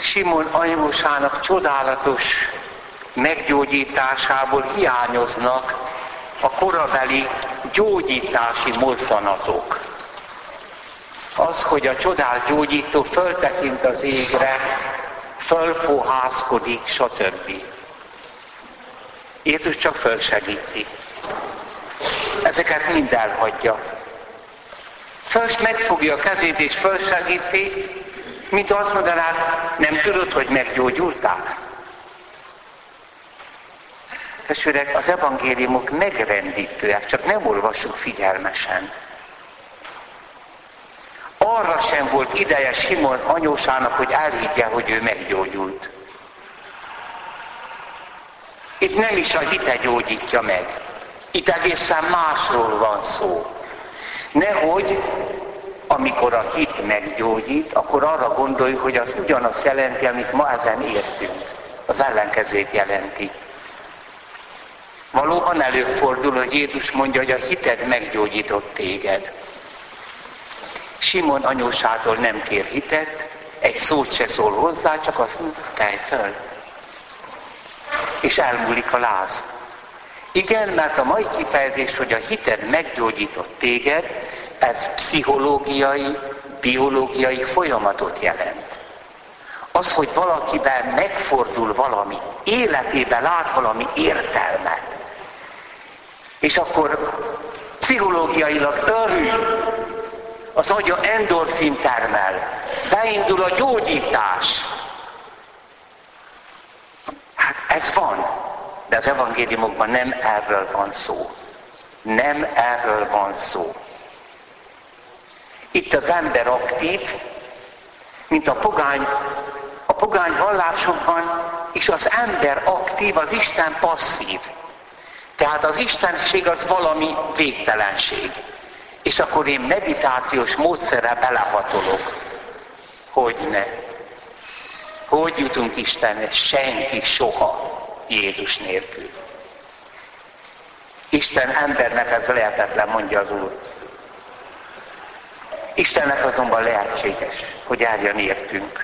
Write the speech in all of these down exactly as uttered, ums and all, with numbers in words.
Simon anyósának csodálatos meggyógyításából hiányoznak a korabeli gyógyítási mozzanatok. Az, hogy a csodás gyógyító föltekint az égre, fölfohászkodik, stb. Jézus csak fölsegíti. Ezeket mind elhagyja. First megfogja a kezét és fölsegíti, mint azt mondanád, nem tudod, hogy meggyógyultál? Testvérek, az evangéliumok megrendítőek, csak nem olvassuk figyelmesen. Arra sem volt ideje Simon anyósának, hogy elhiggye, hogy ő meggyógyult. Itt nem is a hite gyógyítja meg. Itt egészen másról van szó. Nehogy, amikor a hit meggyógyít, akkor arra gondolj, hogy az ugyanazt jelenti, amit ma ezen értünk. Az ellenkezőt jelenti. Valóban előfordul, hogy Jézus mondja, hogy a hited meggyógyított téged. Simon anyósától nem kér hitet, egy szót se szól hozzá, csak azt mondja, kelj föl. És elmúlik a láz. Igen, mert a mai kifejezés, hogy a hited meggyógyított téged, ez pszichológiai, biológiai folyamatot jelent. Az, hogy valakiben megfordul valami, életében lát valami értelmet, és akkor pszichológiailag örül, az agya endorfin termel, beindul a gyógyítás. Hát ez van, de az evangéliumokban nem erről van szó. Nem erről van szó. Itt az ember aktív, mint a pogány, a pogány vallásokban, és az ember aktív, az Isten passzív. Tehát az istenség az valami végtelenség. És akkor én meditációs módszerrel belehatolok. Hogyne. Hogy jutunk Istenhez? Senki soha Jézus nélkül. Isten embernek ez lehetetlen, mondja az Úr. Istennek azonban lehetséges, hogy eljön értünk.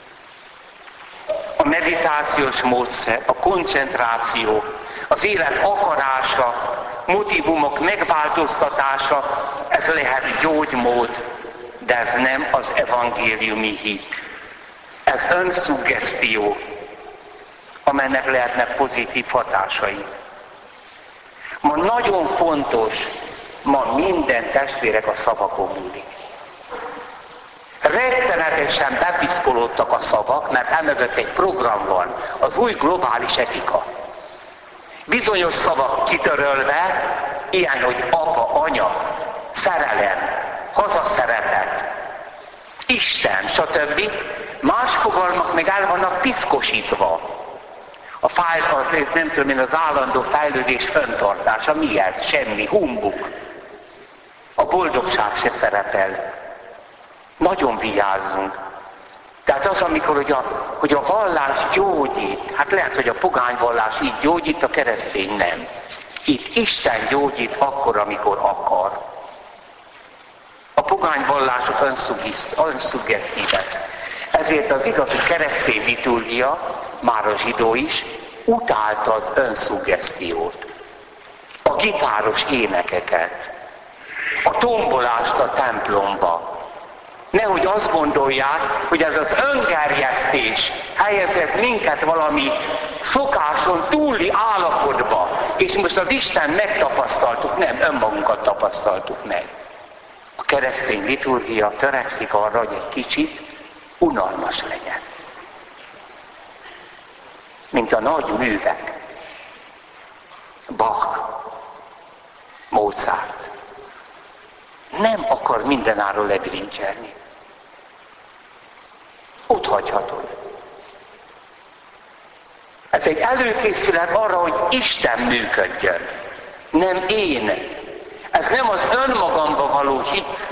A meditációs módszer, a koncentráció, az élet akarása, motivumok megváltoztatása, ez lehet gyógymód, de ez nem az evangéliumi hit. Ez önszuggesztió, amelynek lehetnek pozitív hatásai. Ma nagyon fontos, ma minden testvérek a szavakon múlik. Rettenetesen bepiszkolódtak a szavak, mert emögött egy program van, az új globális etika. Bizonyos szavak kitörölve, ilyen, hogy apa, anya, szerelem, hazaszeretet, Isten, stb. Más fogalmak meg el vannak piszkosítva. A fáj, az, nem tudom én, az állandó fejlődés fenntartása, mi ez? Semmi, humbug. A boldogság se szerepel. Nagyon vigyázzunk. Tehát az, amikor hogy a, hogy a vallás gyógyít, hát lehet, hogy a pogány vallás így gyógyít, a keresztény nem. Itt Isten gyógyít akkor, amikor akar. A pogány vallások önszuggesztívek. Ezért az igazi keresztény liturgia, már a zsidó is, utálta az önszuggesztiót. A gitáros énekeket, a tombolást a templomba. Nehogy azt gondolják, hogy ez az öngerjesztés helyezett minket valami szokáson túli állapotba, és most az Isten megtapasztaltuk, nem, önmagunkat tapasztaltuk meg. A keresztény liturgia törekszik arra, hogy egy kicsit unalmas legyen. Mint a nagy művek. Bach, Mozart. Nem akar mindenáról lebilincselni. Ott hagyhatod. Ez egy előkészület arra, hogy Isten működjön. Nem én. Ez nem az önmagamba való hit.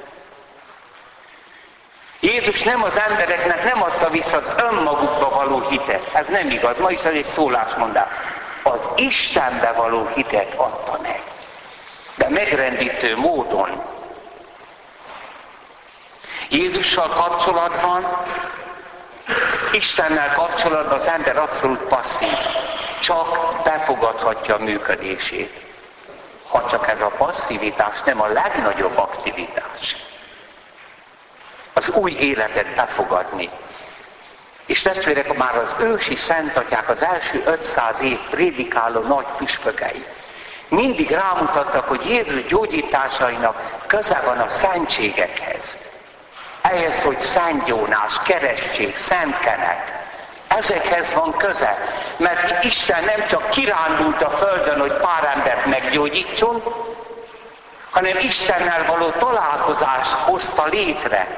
Jézus nem az embereknek nem adta vissza az önmagukba való hitet. Ez nem igaz. Ma is ez egy szólásmondás. Az Istenbe való hitet adta meg. De megrendítő módon. Jézussal kapcsolatban Istennel kapcsolatban az ember abszolút passzív. Csak befogadhatja a működését. Ha csak ez a passzivitás nem a legnagyobb aktivitás. Az új életet befogadni. És testvérek, már az ősi szentatyák, az első ötszáz év prédikáló nagy püspökei mindig rámutattak, hogy Jézus gyógyításainak köze van a szentségekhez. Ehhez, hogy Szent Jónás, keresztség, Szent Kenek. Ezekhez van köze, mert Isten nem csak kirándult a földön, hogy pár embert meggyógyítson, hanem Istennel való találkozást hozta létre.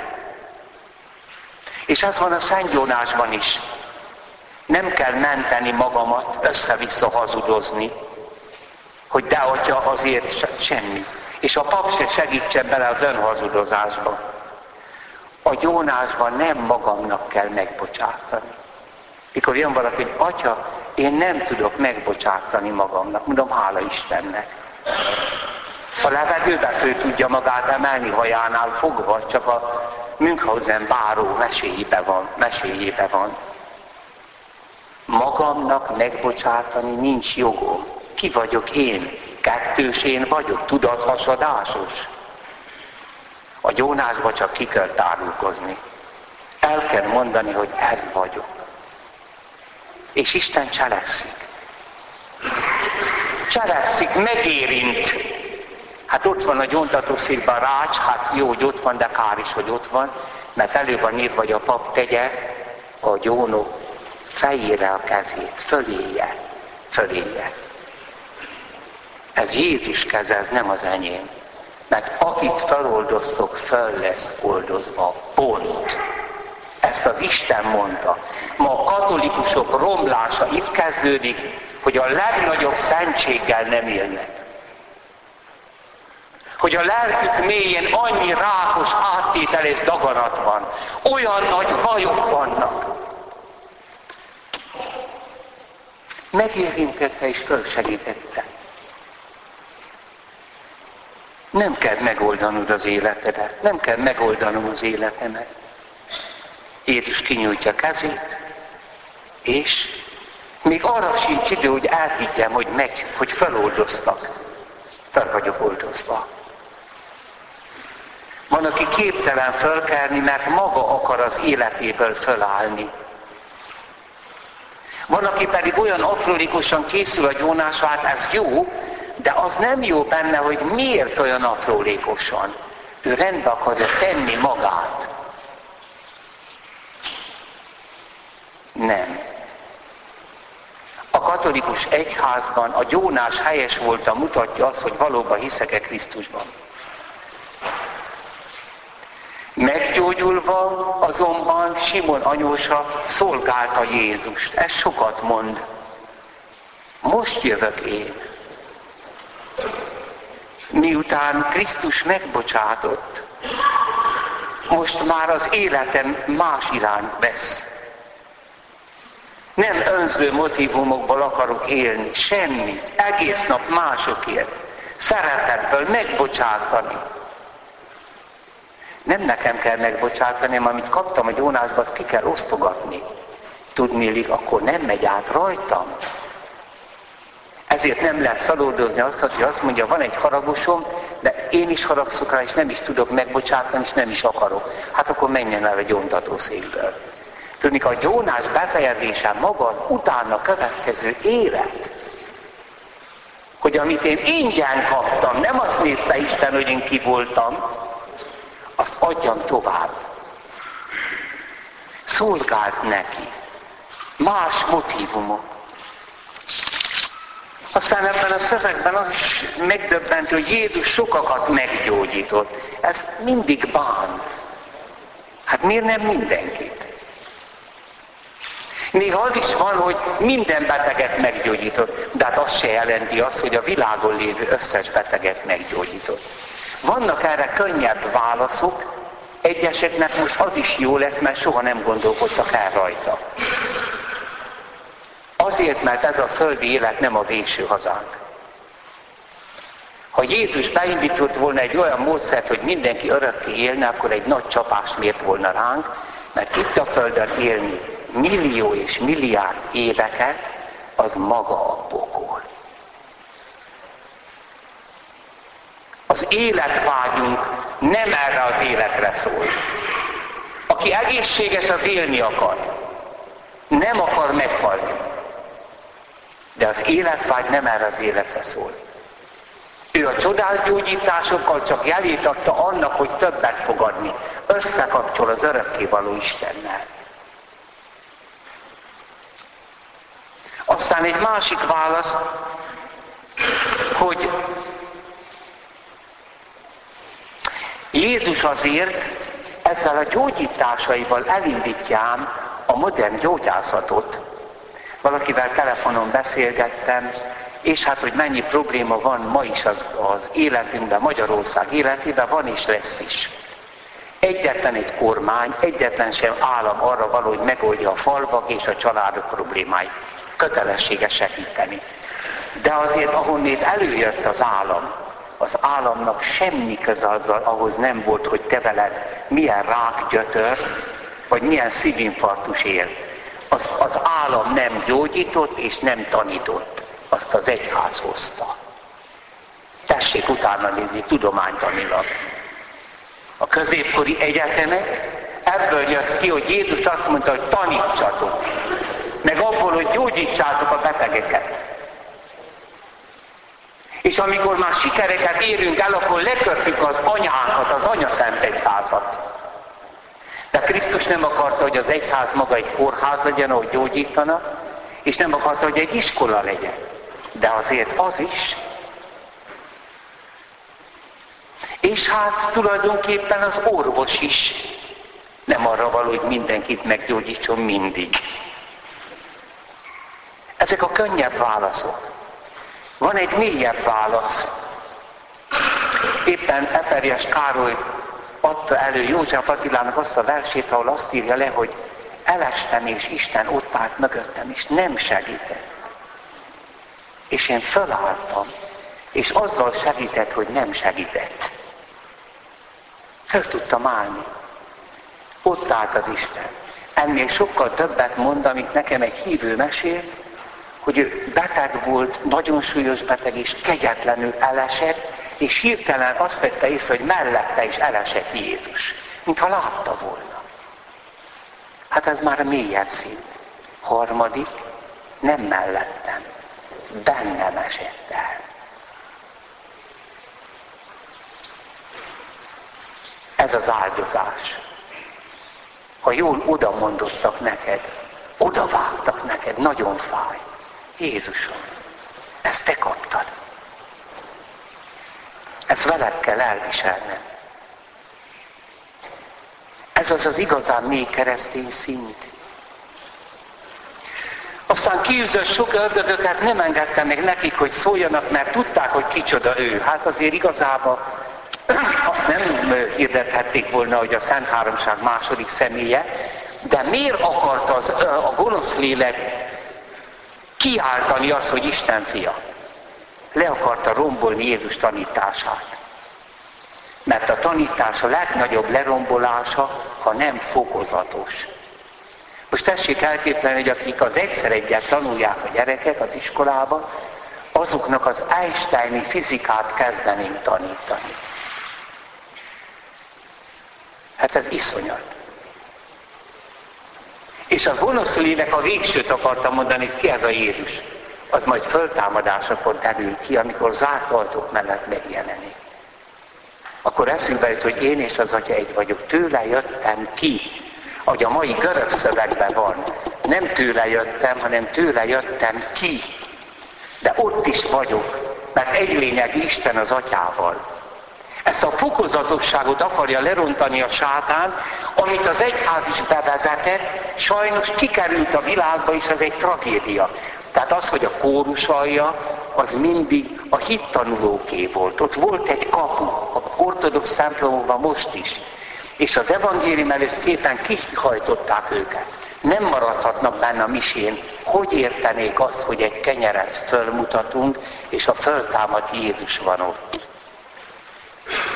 És ez van a Szent Jónásban is. Nem kell menteni magamat, össze-vissza hazudozni, hogy de atya, azért semmi. És a pap se segítsen bele az önhazudozásba. A Jónásban nem magamnak kell megbocsátani. Mikor jön valaki, hogy atya, én nem tudok megbocsátani magamnak. Mondom, hála Istennek. A levegőbe fő tudja magát emelni hajánál fogva, csak a Münchhausen báró meséjébe van, meséjébe van. Magamnak megbocsátani nincs jogom. Ki vagyok én? Kettős én vagyok, tudathasadásos. A Jónásba csak ki kell tárulkozni. El kell mondani, hogy ez vagyok. És Isten cselekszik. Cselekszik, megérint. Hát ott van a gyóntatószékben a rács, hát jó, hogy ott van, de kár is, hogy ott van, mert elő van írva, hogy a pap tegye a gyónó fejére a kezét, föléje, föléje. Ez Jézus keze, ez nem az enyém. Mert akit feloldoztok, föl lesz oldozva. Pont. Ezt az Isten mondta. Ma a katolikusok romlása itt kezdődik, hogy a legnagyobb szentséggel nem élnek. Hogy a lelkük mélyén annyi rákos áttétel és daganat van. Olyan nagy bajok vannak. Megérintette és fölsegítette. Nem kell megoldanod az életedet, nem kell megoldanom az életemet. Jézus kinyújtja kezét, és még arra sincs idő, hogy elhiggyem, hogy meg, hogy feloldoztak. Fel vagyok oldozva. Van, aki képtelen fölkelni, mert maga akar az életéből fölállni. Van, aki pedig olyan aprólékosan készül a gyónásra, hát ez jó, de az nem jó benne, hogy miért olyan aprólékosan. Ő rendbe akarja tenni magát. Nem. A katolikus egyházban a gyónás helyes volta mutatja azt, hogy valóban hiszek-e Krisztusban. Meggyógyulva azonban Simon anyósa szolgálta Jézust. Ez sokat mond. Most jövök én. Miután Krisztus megbocsátott, most már az életem más irányt vesz. Nem önző motivumokból akarok élni, semmit, egész nap másokért, szeretetből megbocsátani. Nem nekem kell megbocsátani, hanem amit kaptam a gyónásba, azt ki kell osztogatni. Tudnélik, akkor nem megy át rajtam. Ezért nem lehet feloldozni azt, hogy azt mondja, van egy haragosom, de én is haragszok rá, és nem is tudok megbocsátani, és nem is akarok. Hát akkor menjen el a gyóntatószékből. Tudni, a gyónás befejezése maga az utána következő élet. Hogy amit én ingyen kaptam, nem azt nézte Isten, hogy én ki voltam, azt adjam tovább. Szolgált neki. Más motívumok. Aztán ebben a szövegben az is megdöbbentő, hogy Jézus sokakat meggyógyított. Ez mindig bán. Hát miért nem mindenkit? Néha az is van, hogy minden beteget meggyógyított, de hát az se jelenti azt, hogy a világon lévő összes beteget meggyógyított. Vannak erre könnyebb válaszok, egyeseknek most az is jó lesz, mert soha nem gondolkodtak el rajta. Azért, mert ez a földi élet nem a végső hazánk. Ha Jézus beindított volna egy olyan módszert, hogy mindenki örökké élne, akkor egy nagy csapást mért volna ránk, mert itt a földön élni millió és milliárd éveket, az maga a pokol. Az életvágyunk nem erre az életre szól. Aki egészséges, az élni akar. Nem akar meghalni. De az életvágy nem erre az életre szól. Ő a csodás gyógyításokkal csak jelét adta annak, hogy többet fog adni. Összekapcsol az örökkévaló Istennel. Aztán egy másik válasz, hogy Jézus azért ezzel a gyógyításaival elindítja ám a modern gyógyászatot. Valakivel telefonon beszélgettem, és hát, hogy mennyi probléma van ma is az, az életünkben, Magyarország életében, van és lesz is. Egyetlen egy kormány, egyetlen sem állam arra való, hogy megoldja a falvak és a családok problémáit. Kötelessége segíteni. De azért, ahonnét előjött az állam, az államnak semmi köze azzal, ahhoz nem volt, hogy te veled milyen rákgyötör, vagy milyen szívinfarktus él. Az, az állam nem gyógyított és nem tanított. Azt az egyház hozta. Tessék utána nézni tudománytanilag. A középkori egyetemek, ebből jött ki, hogy Jézus azt mondta, hogy tanítsatok. Meg abból, hogy gyógyítsátok a betegeket. És amikor már sikereket érünk el, akkor lekötjük az anyánkat, az anyaszent egyházat. De Krisztus nem akarta, hogy az egyház maga egy kórház legyen, ahogy gyógyítana, és nem akarta, hogy egy iskola legyen. De azért az is. És hát tulajdonképpen az orvos is nem arra való, hogy mindenkit meggyógyítson mindig. Ezek a könnyebb válaszok. Van egy mélyebb válasz. Éppen Eperjes Károly adta elő József Attilának azt a versét, ahol azt írja le, hogy elestem, és Isten ott állt mögöttem, és nem segített. És én fölálltam, és azzal segített, hogy nem segített. Föl tudtam állni. Ott állt az Isten. Ennél sokkal többet mond, amit nekem egy hívő mesél, hogy ő beteg volt, nagyon súlyos beteg, és kegyetlenül elesett, és hirtelen azt vette észre, hogy mellette is elesett Jézus. Mintha látta volna. Hát ez már a mélyebb szint. Harmadik, nem mellettem. Bennem esett el. Ez az áldozás. Ha jól oda mondottak neked, oda vágtak neked, nagyon fáj. Jézusom, ezt te kaptad. Ezt veled kell elviselnem. Ez az az igazán mély keresztény szint. Aztán kiűzött sok ördögöket, nem engedtem meg nekik, hogy szóljanak, mert tudták, hogy kicsoda ő. Hát azért igazából azt nem hirdethették volna, hogy a Szent Háromság második személye, de miért akart az, a gonosz lélek kiáltani azt, hogy Isten fia? Le akarta rombolni Jézus tanítását. Mert a tanítás a legnagyobb lerombolása, ha nem fokozatos. Most tessék elképzelni, hogy akik az egyszer egyet tanulják a gyerekek az iskolában, azoknak az einsteini fizikát kezdenénk tanítani. Hát ez iszonyat. És a gonosz lélek a végsőt akarta mondani, hogy ki ez a Jézus. Az majd föltámadásakor derül ki, amikor zárt ajtók mellett megjelenik. Akkor eszünkbe jut, hogy én és az Atya egy vagyok. Tőle jöttem ki, ahogy a mai görög szövegben van. Nem tőle jöttem, hanem tőle jöttem ki. De ott is vagyok, mert egy lényegű Isten az Atyával. Ezt a fokozatosságot akarja lerontani a sátán, amit az egyház is bevezetett, sajnos kikerült a világba, és ez egy tragédia. Tehát az, hogy a kórus alja, az mindig a hittanulóké volt. Ott volt egy kapu, a ortodox templomokban most is. És az evangélium előtt szépen kihajtották őket. Nem maradhatnak benne a misén. Hogy értenék azt, hogy egy kenyeret fölmutatunk, és a föltámadt Jézus van ott?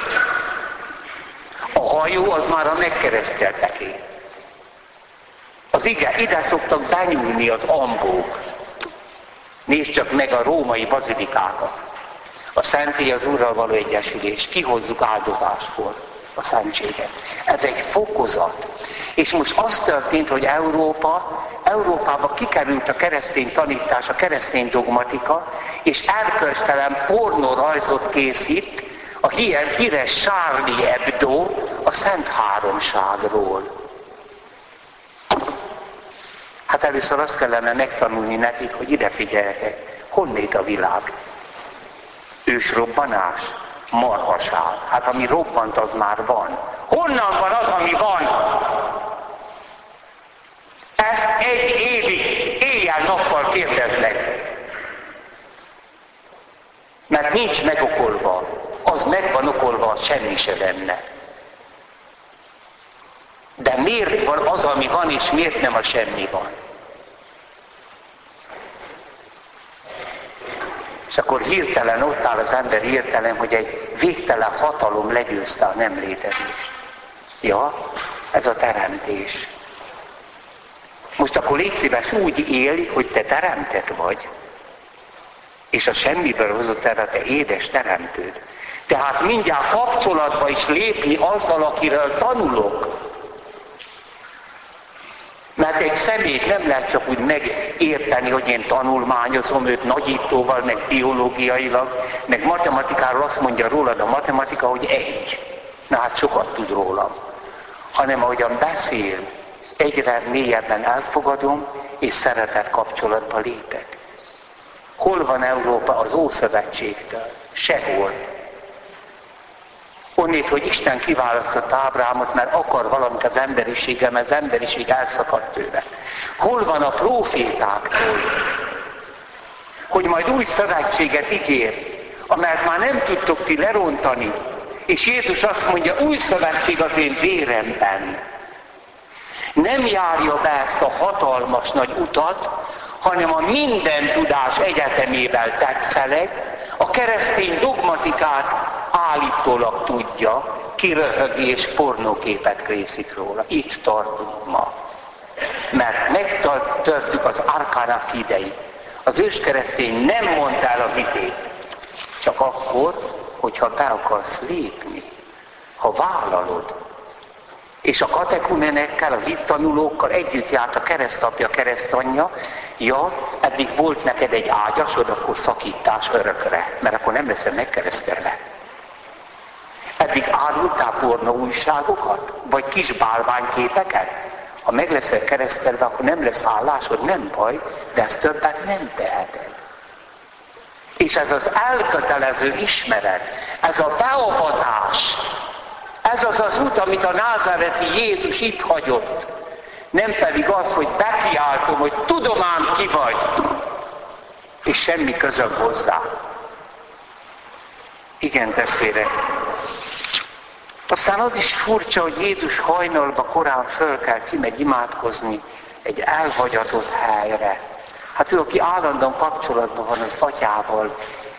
A hajó az már a megkeresztelteké. Az ige, ide szoktak benyúlni az ambók. Nézd csak meg a római bazilikákat. A szentély az Úrral való egyesülés. Kihozzuk áldozáskor a szentséget. Ez egy fokozat. És most az történt, hogy Európa, Európába kikerült a keresztény tanítás, a keresztény dogmatika, és erkölcstelen pornórajzot készít a híres Charlie Hebdo a Szent Háromságról. Hát először azt kellene megtanulni nekik, hogy ide figyeljetek, honnét a világ? Ősrobbanás? Marhaság. Hát ami robbant, az már van. Honnan van az, ami van? Ezt egy évig, éjjel-nappal kérdezd meg. Mert nincs megokolva. Az meg van okolva, az semmi se benne. De miért van az, ami van, és miért nem a semmi van? És akkor hirtelen ott áll az ember hirtelen, hogy egy végtelen hatalom legyőzte a nem létezést. Ja, ez a teremtés. Most akkor légy szíves úgy élj, hogy te teremtett vagy, és a semmiből hozott erre te édes teremtőd. Tehát mindjárt kapcsolatba is lépni azzal, akiről tanulok. Mert egy személyt nem lehet csak úgy megérteni, hogy én tanulmányozom őt nagyítóval, meg biológiailag, meg matematikáról azt mondja rólad a matematika, hogy egy. Na hát sokat tud rólam. Hanem ahogyan beszél, egyre mélyebben elfogadom, és szeretett kapcsolatba lépek. Hol van Európa az Ószövetségtől? Sehol. Onnét, hogy Isten kiválasztott Ábrámot, mert akar valamit az emberiséggel, mert az emberiség elszakadt tőle. Hol van a prófétáktól? Hogy majd új szövetséget ígér, amelyet már nem tudtok ti lerontani. És Jézus azt mondja, új szövetség az én véremben. Nem járja be ezt a hatalmas nagy utat, hanem a minden tudás egyetemével tetszeleg, a keresztény dogmatikát állítólag tudja, kiröhögi és pornóképet készít róla. Itt tartunk ma. Mert megtörtük az Arcana Fidei. Az őskeresztény nem mondta el a hitét. Csak akkor, hogyha be akarsz lépni, ha vállalod. És a katekumenekkel, a hittanulókkal együtt járt a keresztapja, keresztanyja, ja, eddig volt neked egy ágyasod, akkor szakítás örökre, mert akkor nem leszel megkeresztelve. Eddig árultál pornó újságokat, vagy kis bálványképeket? Ha meg leszel keresztelve, akkor nem lesz állásod, nem baj, de ezt többet nem teheted. És ez az elkötelező ismeret, ez a beavatás, ez az az út, amit a názáreti Jézus itt hagyott. Nem pedig az, hogy bekiáltom, hogy tudom ám ki vagy, és semmi közöm hozzá. Igen, testvérek. Aztán az is furcsa, hogy Jézus hajnalba korán föl kell, kimegy imádkozni egy elhagyatott helyre. Hát ő, aki állandóan kapcsolatban van az atyával,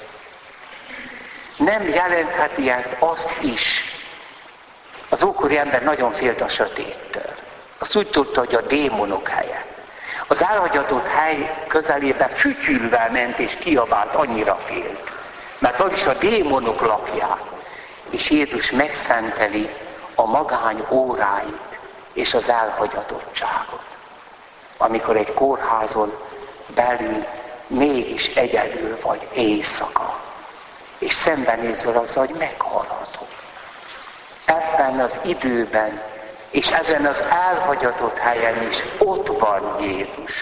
nem jelentheti ez azt is. Az ókori ember nagyon félt a sötéttől. Azt úgy tudta, hogy a démonok helye. Az elhagyatott hely közelébe fütyülve ment és kiabált, annyira félt. Mert az is a démonok lakják. És Jézus megszenteli a magány óráit és az elhagyatottságot. Amikor egy kórházon belül mégis egyedül vagy éjszaka. És szembenézve azzal, hogy meghalhatok. Ebben az időben, és ezen az elhagyatott helyen is ott van Jézus.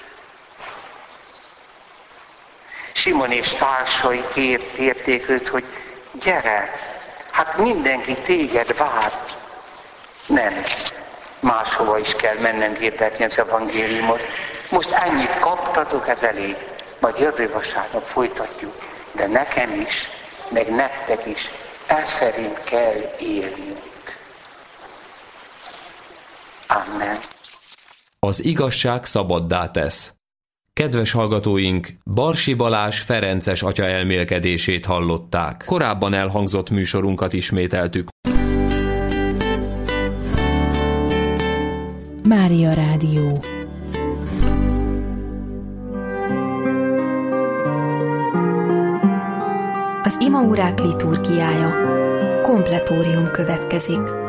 Simon és társai kérték őt, hogy gyere, hát mindenki téged vár. Nem, máshova is kell mennem hirdetni az evangéliumot. Most ennyit kaptatok, ez elég. Majd jövő vasárnap folytatjuk. De nekem is, meg nektek is, ez szerint kell élnünk. Amen. Az igazság szabaddá tesz. Kedves hallgatóink, Barsi Balázs ferences atya elmélkedését hallották. Korábban elhangzott műsorunkat ismételtük. Mária Rádió. Az imaórák liturgiája. Kompletórium következik.